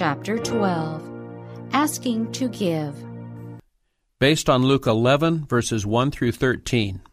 Chapter 12. Asking to Give. Based on Luke 11, verses 1 through 13.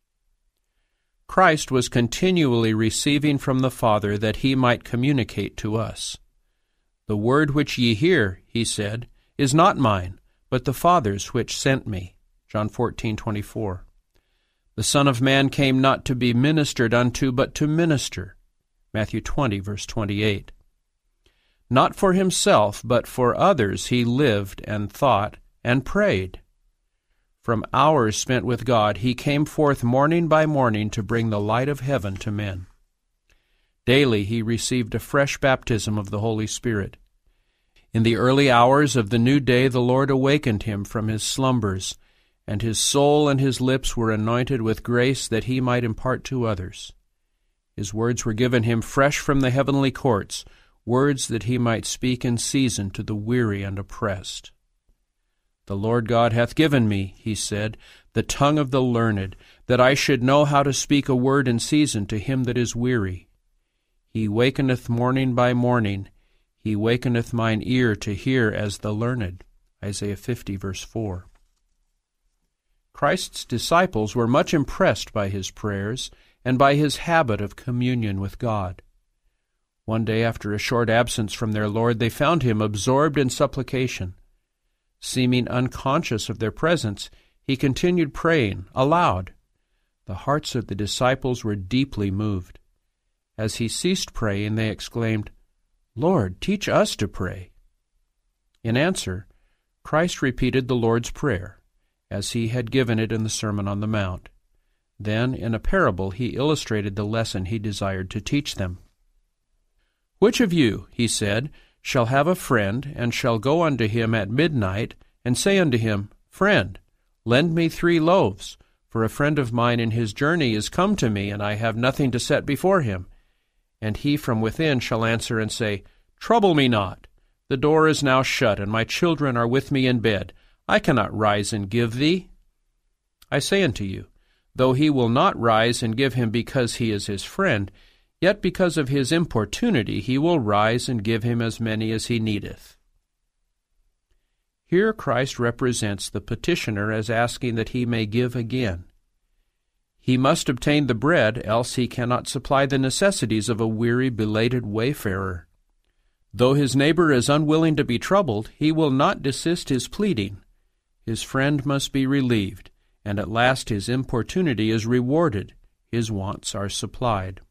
Christ was continually receiving from the Father that he might communicate to us. The word which ye hear, he said, is not mine, but the Father's which sent me. John 14:24. The Son of Man came not to be ministered unto, but to minister. Matthew 20, verse 28. Not for himself, but for others he lived and thought and prayed. From hours spent with God, he came forth morning by morning to bring the light of heaven to men. Daily he received a fresh baptism of the Holy Spirit. In the early hours of the new day the Lord awakened him from his slumbers, and his soul and his lips were anointed with grace that he might impart to others. His words were given him fresh from the heavenly courts, words that he might speak in season to the weary and oppressed. The Lord God hath given me, he said, the tongue of the learned, that I should know how to speak a word in season to him that is weary. He wakeneth morning by morning, he wakeneth mine ear to hear as the learned. Isaiah 50, verse 4. Christ's disciples were much impressed by his prayers and by his habit of communion with God. One day, after a short absence from their Lord, they found him absorbed in supplication. Seeming unconscious of their presence, he continued praying aloud. The hearts of the disciples were deeply moved. As he ceased praying, they exclaimed, "Lord, teach us to pray." In answer, Christ repeated the Lord's Prayer, as he had given it in the Sermon on the Mount. Then, in a parable, he illustrated the lesson he desired to teach them. "Which of you," he said, "shall have a friend, and shall go unto him at midnight, and say unto him, Friend, lend me 3 loaves, for a friend of mine in his journey is come to me, and I have nothing to set before him. And he from within shall answer and say, Trouble me not, the door is now shut, and my children are with me in bed. I cannot rise and give thee. I say unto you, though he will not rise and give him because he is his friend, yet because of his importunity he will rise and give him as many as he needeth." Here Christ represents the petitioner as asking that he may give again. He must obtain the bread, else he cannot supply the necessities of a weary, belated wayfarer. Though his neighbor is unwilling to be troubled, he will not desist his pleading. His friend must be relieved, and at last his importunity is rewarded, his wants are supplied.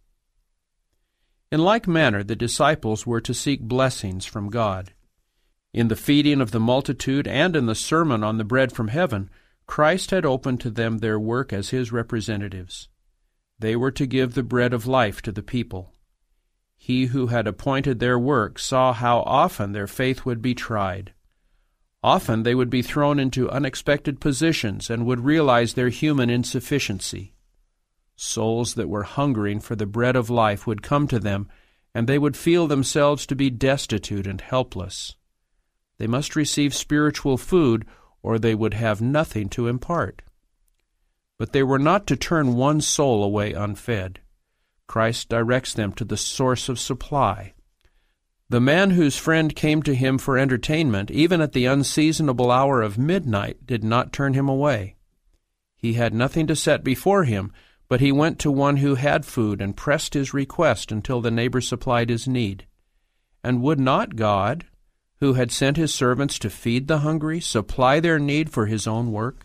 In like manner, the disciples were to seek blessings from God. In the feeding of the multitude and in the sermon on the bread from heaven, Christ had opened to them their work as his representatives. They were to give the bread of life to the people. He who had appointed their work saw how often their faith would be tried. Often they would be thrown into unexpected positions and would realize their human insufficiency. Souls that were hungering for the bread of life would come to them, and they would feel themselves to be destitute and helpless. They must receive spiritual food, or they would have nothing to impart. But they were not to turn one soul away unfed. Christ directs them to the source of supply. The man whose friend came to him for entertainment, even at the unseasonable hour of midnight, did not turn him away. He had nothing to set before him, but he went to one who had food and pressed his request until the neighbor supplied his need. And would not God, who had sent his servants to feed the hungry, supply their need for his own work?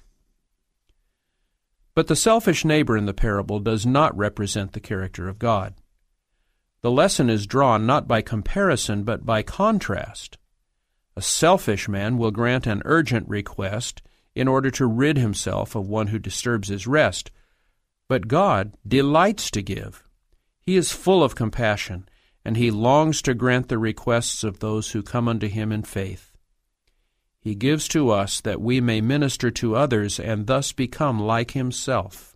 But the selfish neighbor in the parable does not represent the character of God. The lesson is drawn not by comparison, but by contrast. A selfish man will grant an urgent request in order to rid himself of one who disturbs his rest, but God delights to give. He is full of compassion, and he longs to grant the requests of those who come unto him in faith. He gives to us that we may minister to others and thus become like himself.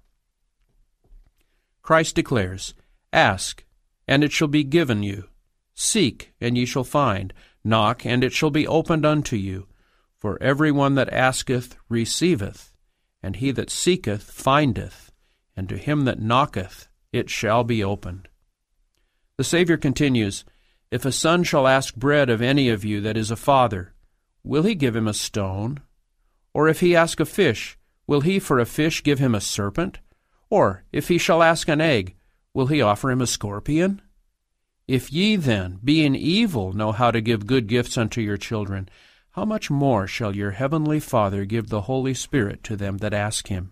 Christ declares, "Ask, and it shall be given you. Seek, and ye shall find. Knock, and it shall be opened unto you. For every one that asketh receiveth, and he that seeketh findeth, and to him that knocketh it shall be opened." The Savior continues, If a son shall ask bread of any of you that is a father, will he give him a stone? Or if he ask a fish, will he for a fish give him a serpent? Or if he shall ask an egg, will he offer him a scorpion? If ye then, being evil, know how to give good gifts unto your children, how much more shall your heavenly Father give the Holy Spirit to them that ask him?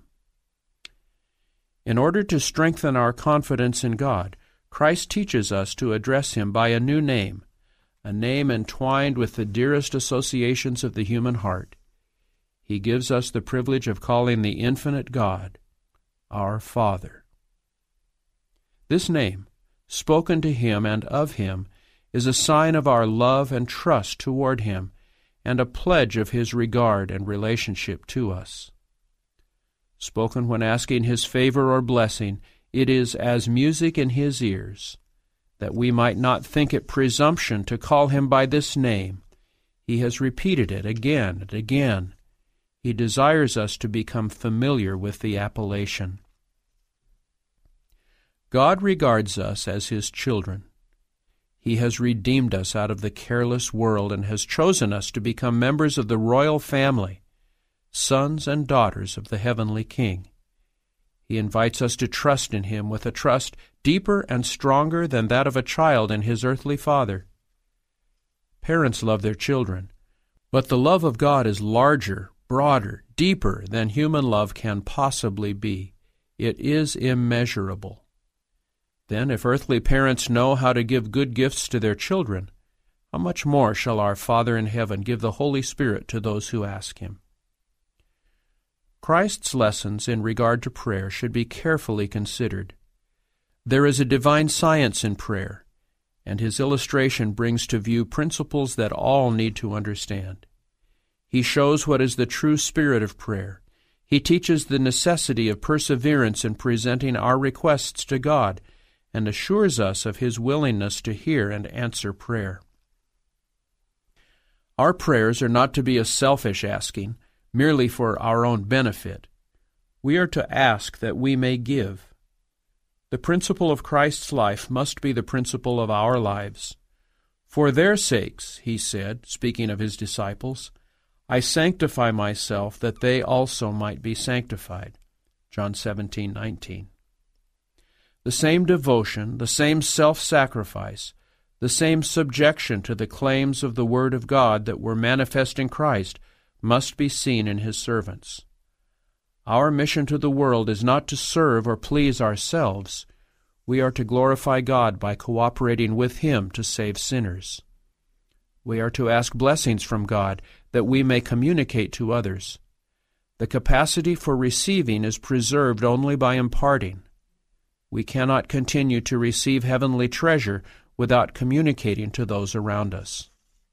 In order to strengthen our confidence in God, Christ teaches us to address him by a new name, a name entwined with the dearest associations of the human heart. He gives us the privilege of calling the infinite God our Father. This name, spoken to him and of him, is a sign of our love and trust toward him, and a pledge of his regard and relationship to us. Spoken when asking his favor or blessing, it is as music in his ears. That we might not think it presumption to call him by this name, he has repeated it again and again. He desires us to become familiar with the appellation. God regards us as his children. He has redeemed us out of the careless world and has chosen us to become members of the royal family, sons and daughters of the heavenly King. He invites us to trust in him with a trust deeper and stronger than that of a child in his earthly father. Parents love their children, but the love of God is larger, broader, deeper than human love can possibly be. It is immeasurable. Then, if earthly parents know how to give good gifts to their children, how much more shall our Father in heaven give the Holy Spirit to those who ask him? Christ's lessons in regard to prayer should be carefully considered. There is a divine science in prayer, and his illustration brings to view principles that all need to understand. He shows what is the true spirit of prayer. He teaches the necessity of perseverance in presenting our requests to God, and assures us of his willingness to hear and answer prayer. Our prayers are not to be a selfish asking, merely for our own benefit. We are to ask that we may give. The principle of Christ's life must be the principle of our lives. For their sakes, he said, speaking of his disciples, I sanctify myself that they also might be sanctified. John 17:19. The same devotion, the same self-sacrifice, the same subjection to the claims of the Word of God that were manifest in Christ must be seen in his servants. Our mission to the world is not to serve or please ourselves. We are to glorify God by cooperating with him to save sinners. We are to ask blessings from God that we may communicate to others. The capacity for receiving is preserved only by imparting. We cannot continue to receive heavenly treasure without communicating to those around us.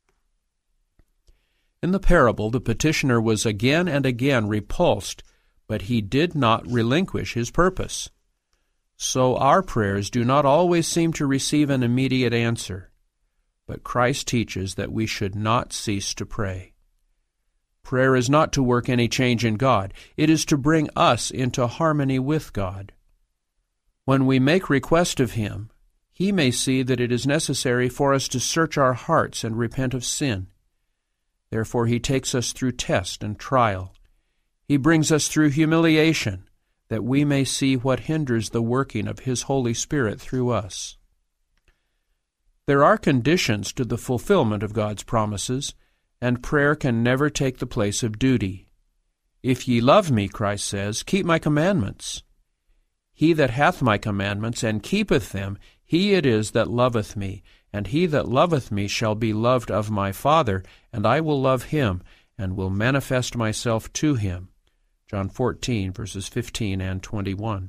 In the parable, the petitioner was again and again repulsed, but he did not relinquish his purpose. So our prayers do not always seem to receive an immediate answer, but Christ teaches that we should not cease to pray. Prayer is not to work any change in God. It is to bring us into harmony with God. When we make request of him, he may see that it is necessary for us to search our hearts and repent of sin. Therefore he takes us through test and trial. He brings us through humiliation, that we may see what hinders the working of his Holy Spirit through us. There are conditions to the fulfillment of God's promises, and prayer can never take the place of duty. If ye love me, Christ says, keep my commandments. He that hath my commandments and keepeth them, he it is that loveth me, and he that loveth me shall be loved of my Father, and I will love him, and will manifest myself to him. John 14, verses 15 and 21.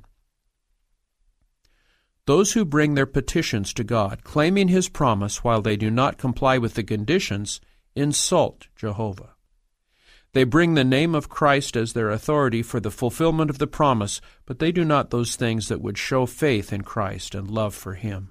Those who bring their petitions to God, claiming his promise while they do not comply with the conditions, insult Jehovah. They bring the name of Christ as their authority for the fulfillment of the promise, but they do not those things that would show faith in Christ and love for him.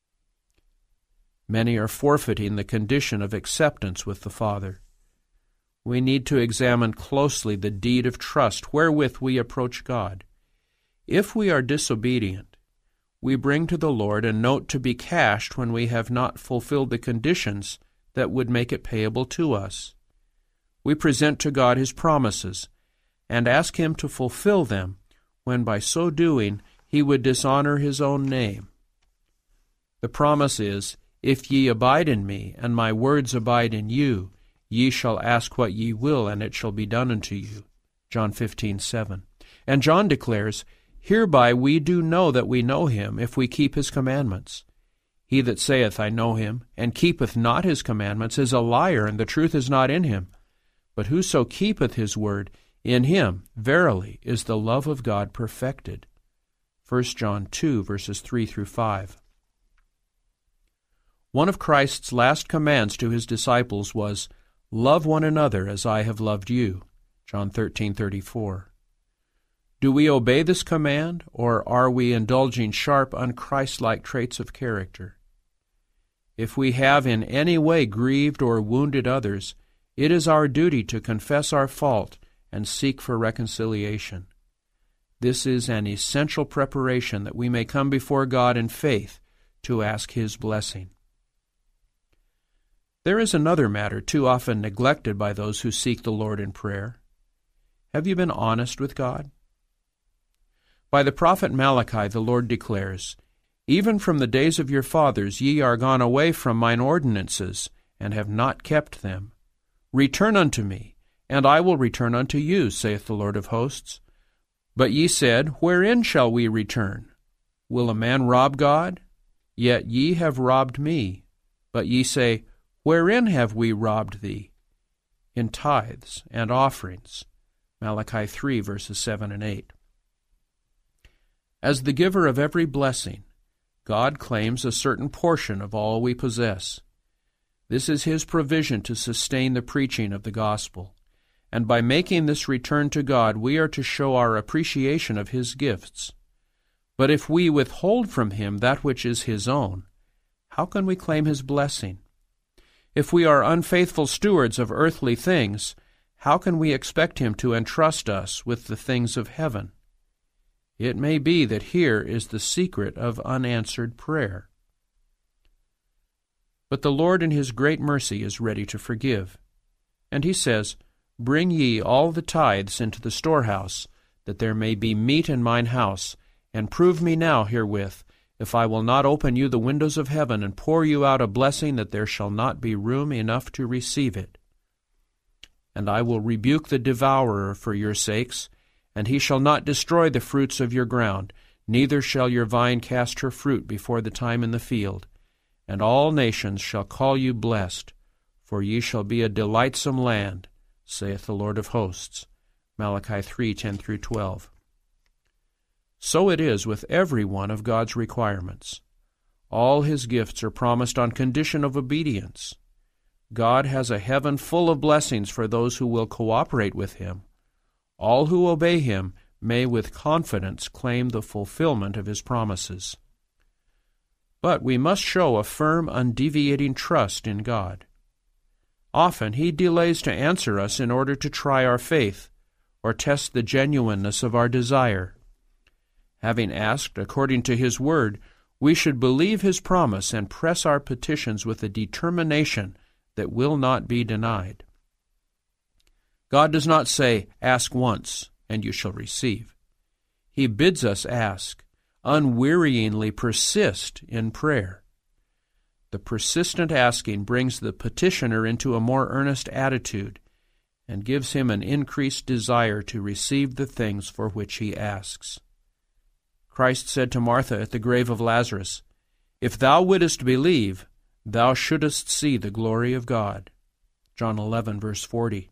Many are forfeiting the condition of acceptance with the Father. We need to examine closely the deed of trust wherewith we approach God. If we are disobedient, we bring to the Lord a note to be cashed when we have not fulfilled the conditions that would make it payable to us. We present to God His promises and ask Him to fulfill them, when by so doing He would dishonor His own name. The promise is, "If ye abide in me, and my words abide in you, ye shall ask what ye will, and it shall be done unto you." John 15:7. And John declares, "Hereby we do know that we know Him, if we keep His commandments. He that saith, I know Him, and keepeth not His commandments, is a liar, and the truth is not in him. But whoso keepeth His word, in him, verily, is the love of God perfected." 1 John 2, verses 3 through 5. One of Christ's last commands to His disciples was, "Love one another as I have loved you." John 13:34. Do we obey this command, or are we indulging sharp, unchristlike traits of character? If we have in any way grieved or wounded others, it is our duty to confess our fault and seek for reconciliation. This is an essential preparation that we may come before God in faith to ask His blessing. There is another matter too often neglected by those who seek the Lord in prayer. Have you been honest with God? By the prophet Malachi the Lord declares, "Even from the days of your fathers ye are gone away from mine ordinances, and have not kept them. Return unto me, and I will return unto you, saith the Lord of hosts. But ye said, Wherein shall we return? Will a man rob God? Yet ye have robbed me. But ye say, Wherein have we robbed thee? In tithes and offerings." Malachi 3, verses 7 and 8. As the giver of every blessing, God claims a certain portion of all we possess. This is His provision to sustain the preaching of the gospel, and by making this return to God, we are to show our appreciation of His gifts. But if we withhold from Him that which is His own, how can we claim His blessing? If we are unfaithful stewards of earthly things, how can we expect Him to entrust us with the things of heaven? It may be that here is the secret of unanswered prayer. But the Lord in His great mercy is ready to forgive. And He says, "Bring ye all the tithes into the storehouse, that there may be meat in mine house, and prove me now herewith, if I will not open you the windows of heaven, and pour you out a blessing that there shall not be room enough to receive it. And I will rebuke the devourer for your sakes, and he shall not destroy the fruits of your ground, neither shall your vine cast her fruit before the time in the field. And all nations shall call you blessed, for ye shall be a delightsome land, saith the Lord of hosts." Malachi 3:10-12. So it is with every one of God's requirements. All His gifts are promised on condition of obedience. God has a heaven full of blessings for those who will cooperate with Him. All who obey Him may with confidence claim the fulfillment of His promises. But we must show a firm, undeviating trust in God. Often He delays to answer us in order to try our faith or test the genuineness of our desire. Having asked according to His word, we should believe His promise and press our petitions with a determination that will not be denied. God does not say, "Ask once, and you shall receive." He bids us ask, unwearyingly persist in prayer. The persistent asking brings the petitioner into a more earnest attitude and gives him an increased desire to receive the things for which he asks. Christ said to Martha at the grave of Lazarus, "If thou wouldest believe, thou shouldest see the glory of God." John 11, verse 40.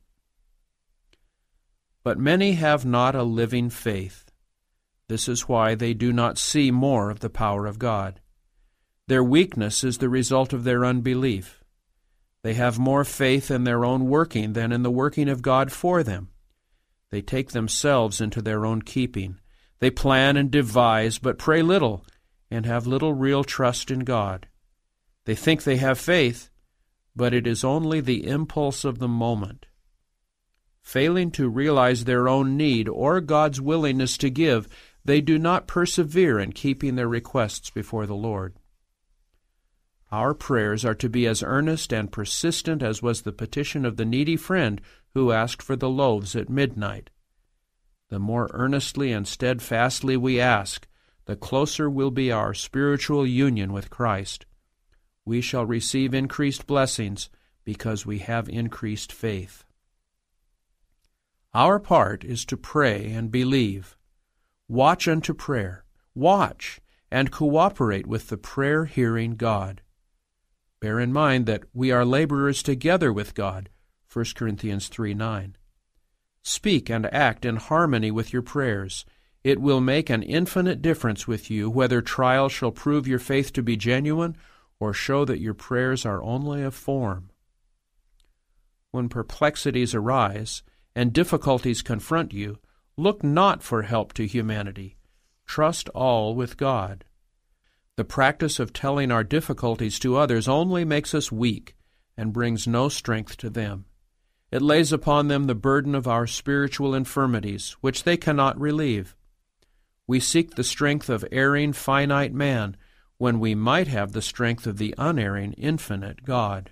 But many have not a living faith. This is why they do not see more of the power of God. Their weakness is the result of their unbelief. They have more faith in their own working than in the working of God for them. They take themselves into their own keeping. They plan and devise, but pray little, and have little real trust in God. They think they have faith, but it is only the impulse of the moment. Failing to realize their own need or God's willingness to give, they do not persevere in keeping their requests before the Lord. Our prayers are to be as earnest and persistent as was the petition of the needy friend who asked for the loaves at midnight. The more earnestly and steadfastly we ask, the closer will be our spiritual union with Christ. We shall receive increased blessings because we have increased faith. Our part is to pray and believe. Watch unto prayer. Watch and cooperate with the prayer-hearing God. Bear in mind that we are laborers together with God, 1 Corinthians 3:9. Speak and act in harmony with your prayers. It will make an infinite difference with you whether trials shall prove your faith to be genuine or show that your prayers are only a form. When perplexities arise and difficulties confront you, look not for help to humanity. Trust all with God. The practice of telling our difficulties to others only makes us weak and brings no strength to them. It lays upon them the burden of our spiritual infirmities, which they cannot relieve. We seek the strength of erring, finite man, when we might have the strength of the unerring, infinite God.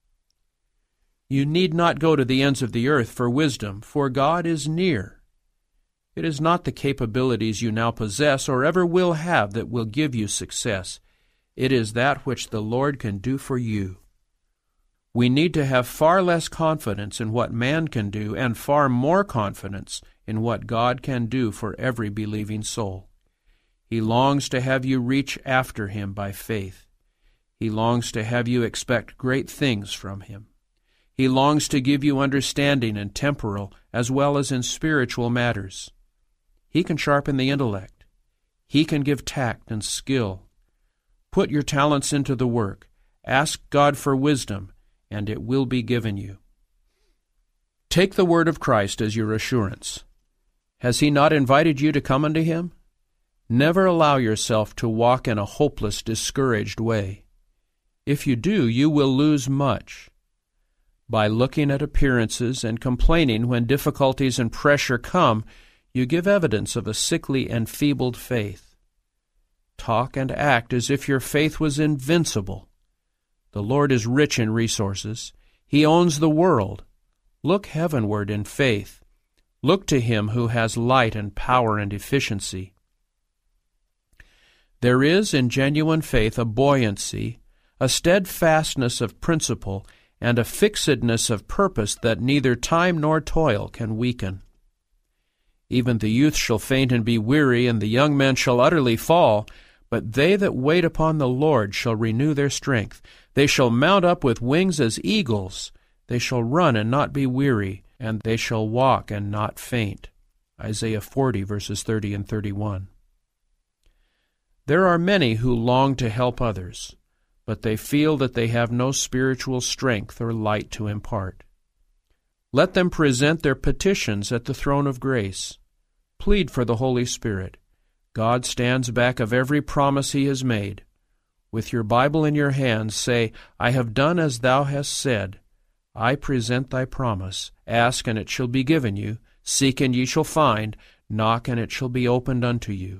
You need not go to the ends of the earth for wisdom, for God is near. It is not the capabilities you now possess or ever will have that will give you success. It is that which the Lord can do for you. We need to have far less confidence in what man can do and far more confidence in what God can do for every believing soul. He longs to have you reach after Him by faith. He longs to have you expect great things from Him. He longs to give you understanding in temporal as well as in spiritual matters. He can sharpen the intellect. He can give tact and skill. Put your talents into the work. Ask God for wisdom, and it will be given you. Take the word of Christ as your assurance. Has He not invited you to come unto Him? Never allow yourself to walk in a hopeless, discouraged way. If you do, you will lose much. By looking at appearances and complaining when difficulties and pressure come, you give evidence of a sickly, enfeebled faith. Talk and act as if your faith was invincible. The Lord is rich in resources. He owns the world. Look heavenward in faith. Look to Him who has light and power and efficiency. There is in genuine faith a buoyancy, a steadfastness of principle, and a fixedness of purpose that neither time nor toil can weaken. Even the youth shall faint and be weary, and the young men shall utterly fall, but they that wait upon the Lord shall renew their strength. They shall mount up with wings as eagles. They shall run and not be weary, and they shall walk and not faint. Isaiah 40, verses 30 and 31. There are many who long to help others, but they feel that they have no spiritual strength or light to impart. Let them present their petitions at the throne of grace. Plead for the Holy Spirit. God stands back of every promise He has made. With your Bible in your hands, say, I have done as Thou hast said. I present Thy promise. Ask, and it shall be given you. Seek, and ye shall find. Knock, and it shall be opened unto you.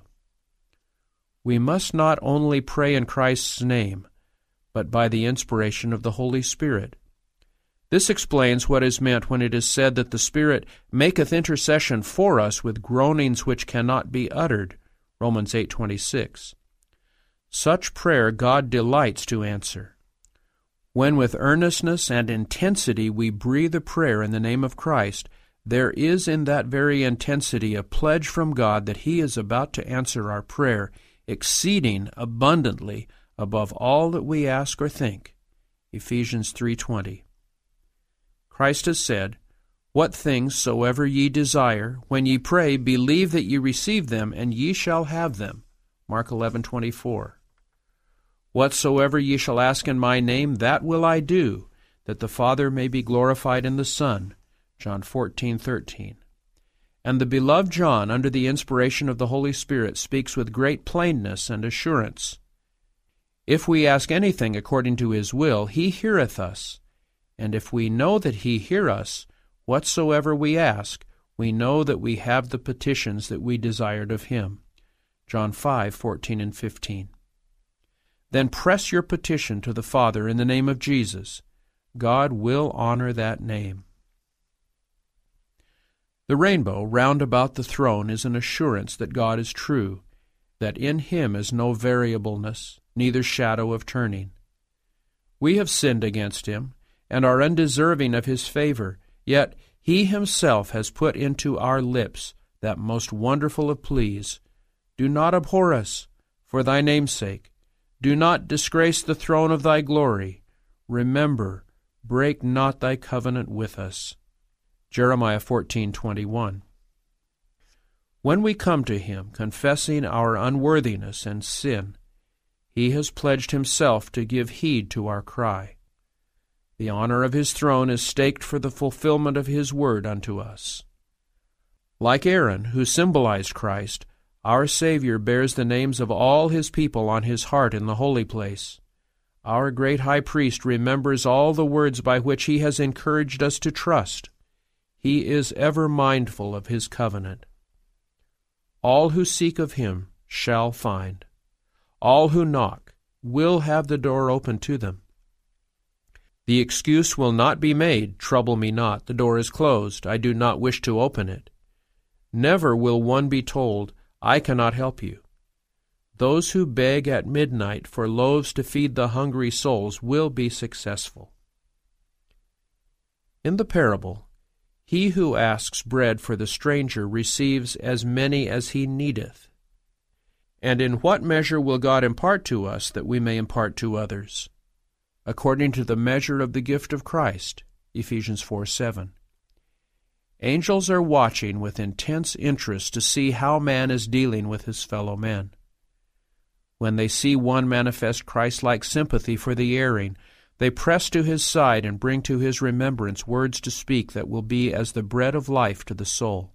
We must not only pray in Christ's name, but by the inspiration of the Holy Spirit. This explains what is meant when it is said that the Spirit maketh intercession for us with groanings which cannot be uttered, Romans 8:26. Such prayer God delights to answer. When with earnestness and intensity we breathe a prayer in the name of Christ, there is in that very intensity a pledge from God that He is about to answer our prayer, exceeding abundantly above all that we ask or think. Ephesians 3:20. Christ has said, What things soever ye desire, when ye pray, believe that ye receive them, and ye shall have them. Mark 11:24. Whatsoever ye shall ask in my name, that will I do, that the Father may be glorified in the Son. John 14:13. And the beloved John, under the inspiration of the Holy Spirit, speaks with great plainness and assurance. If we ask anything according to His will, He heareth us. And if we know that He hear us, whatsoever we ask, we know that we have the petitions that we desired of Him. John 5:14 and 15. Then press your petition to the Father in the name of Jesus. God will honor that name. The rainbow round about the throne is an assurance that God is true, that in Him is no variableness, neither shadow of turning. We have sinned against Him, and are undeserving of His favor, yet He Himself has put into our lips that most wonderful of pleas, Do not abhor us, for Thy name's sake. Do not disgrace the throne of Thy glory. Remember, break not Thy covenant with us. Jeremiah 14:21. When we come to Him, confessing our unworthiness and sin, He has pledged Himself to give heed to our cry. The honor of His throne is staked for the fulfillment of His word unto us. Like Aaron, who symbolized Christ, our Savior bears the names of all His people on His heart in the holy place. Our great high priest remembers all the words by which He has encouraged us to trust. He is ever mindful of His covenant. All who seek of Him shall find. All who knock will have the door open to them. The excuse will not be made, Trouble me not, the door is closed, I do not wish to open it. Never will one be told, I cannot help you. Those who beg at midnight for loaves to feed the hungry souls will be successful. In the parable, he who asks bread for the stranger receives as many as he needeth. And in what measure will God impart to us that we may impart to others? According to the measure of the gift of Christ, Ephesians 4:7. Angels are watching with intense interest to see how man is dealing with his fellow men. When they see one manifest Christ-like sympathy for the erring, they press to his side and bring to his remembrance words to speak that will be as the bread of life to the soul.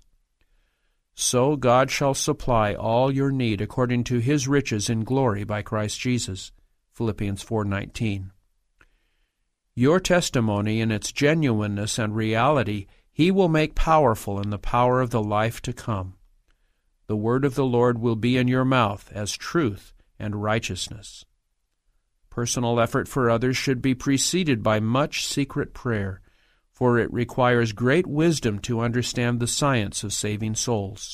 So God shall supply all your need according to His riches in glory by Christ Jesus. Philippians 4:19. Your testimony in its genuineness and reality He will make powerful in the power of the life to come. The word of the Lord will be in your mouth as truth and righteousness. Personal effort for others should be preceded by much secret prayer, for it requires great wisdom to understand the science of saving souls.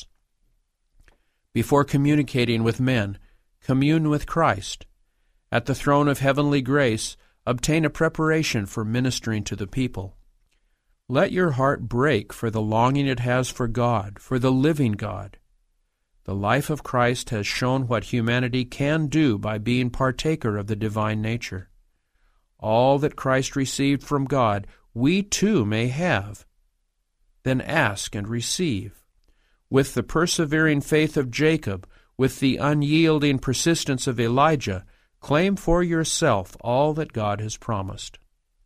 Before communicating with men, commune with Christ. At the throne of heavenly grace, obtain a preparation for ministering to the people. Let your heart break for the longing it has for God, for the living God. The life of Christ has shown what humanity can do by being partaker of the divine nature. All that Christ received from God, we too may have. Then ask and receive. With the persevering faith of Jacob, with the unyielding persistence of Elijah, claim for yourself all that God has promised.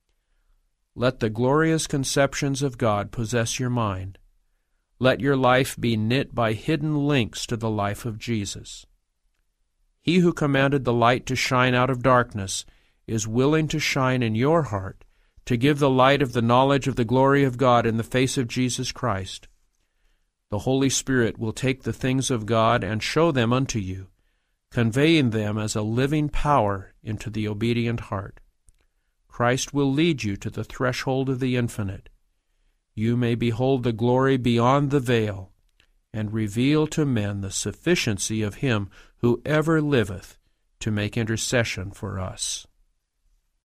Let the glorious conceptions of God possess your mind. Let your life be knit by hidden links to the life of Jesus. He who commanded the light to shine out of darkness is willing to shine in your heart, to give the light of the knowledge of the glory of God in the face of Jesus Christ. The Holy Spirit will take the things of God and show them unto you, conveying them as a living power into the obedient heart. Christ will lead you to the threshold of the infinite. You may behold the glory beyond the veil, and reveal to men the sufficiency of Him who ever liveth to make intercession for us.